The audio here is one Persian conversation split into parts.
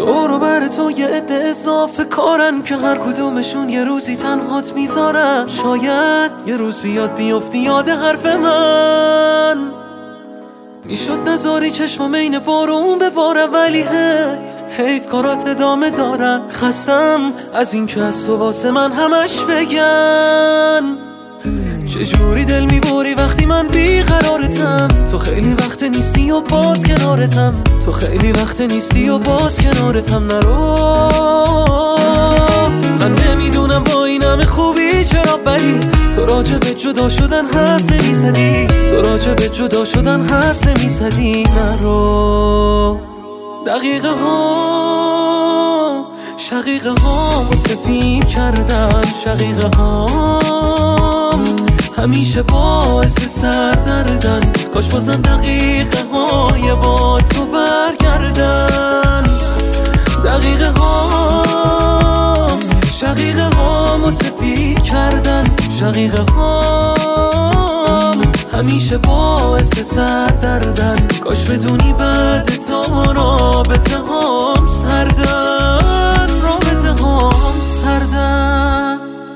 دور و بر تو یه عده اضافه کارن که هر کدومشون یه روزی تنهات میذارن. شاید یه روز بیاد بیفتی یاد حرف من، میشد نذاری چشمم این بارون بباره، ولی حیف کارات ادامه دارن. خستم از این که از تو واسه من همش بگن. چجوری دل میبری وقتی من بیقرارتم؟ تو خیلی وقت نیستی و باز کنارتم، تو خیلی وقت نیستی و باز کنارتم. نرو، من نمیدونم با این همه خوبی چرا، ولی تو راجع به جدا شدن حرف نمیزدی، تو راجع به جدا شدن حرف نمیزدی. نرو، دقیقه ها سفید کردن، شقیقه ها همیشه باعث سردردن. کاش بازم دقیقه های با تو برگردن. دقیقه ها شقیقه ها سفید کردن، شقیقه ها همیشه باعث سردردن. کاش بدونی بعد تو رابطه هام سردن، رابطه هام سردن.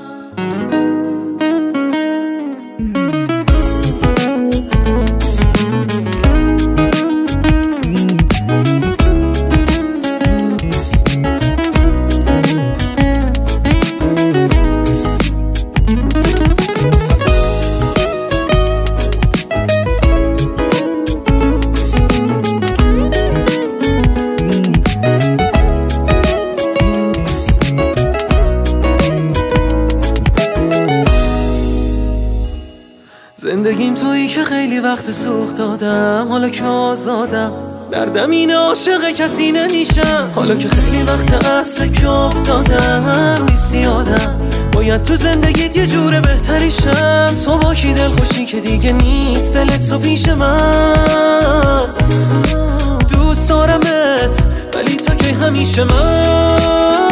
زندگیم تویی که خیلی وقت سوخت دادم، حالا که آزادم دردم این عاشق کسی نمیشم. حالا که خیلی وقت از سکه افتادم نیستی آدم، باید تو زندگیت یه جور بهتری شم. تو با کی دل خوشی که دیگه نیست دلت تو پیش من. دوست دارمت ولی تا که همیشه من،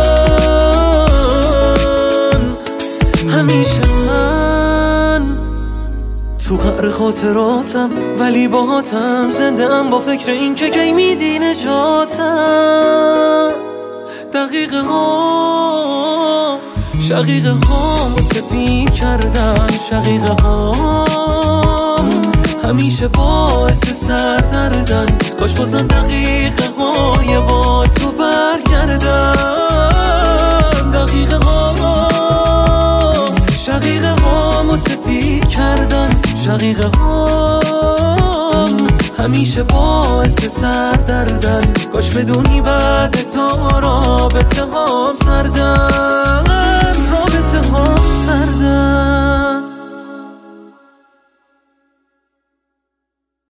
همیشه من تو قعر خاطراتم، ولی باهاتم زنده ام با فکر این که کی میدی نجاتم. دقیقه ها شقیقه ها سفید کردن، شقیقه ها همیشه باعث سردردن. کاش بازم دقیقه های با تو برگردن. دقیقه ها شقیقه ها سفید کردن، شقیقه ها همیشه باعث سردردن. کاش بدونی بعد تو رابطه هام سردن.